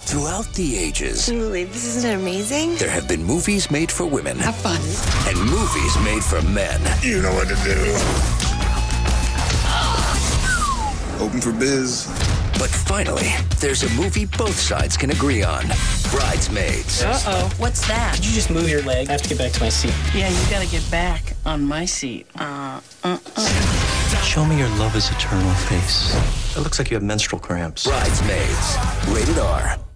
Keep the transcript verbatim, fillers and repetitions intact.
Throughout the ages, Can you believe this isn't amazing? there have been movies made for women. Have fun. And movies made for men. You know what to do. Open for biz. But finally, there's a movie both sides can agree on. Bridesmaids. Uh-oh. What's that? Did you just move your leg? I have to get back to my seat. Yeah, you gotta get back on my seat. Uh, uh, uh. Show me your love is eternal face. It looks like you have menstrual cramps. Bridesmaids. Rated R.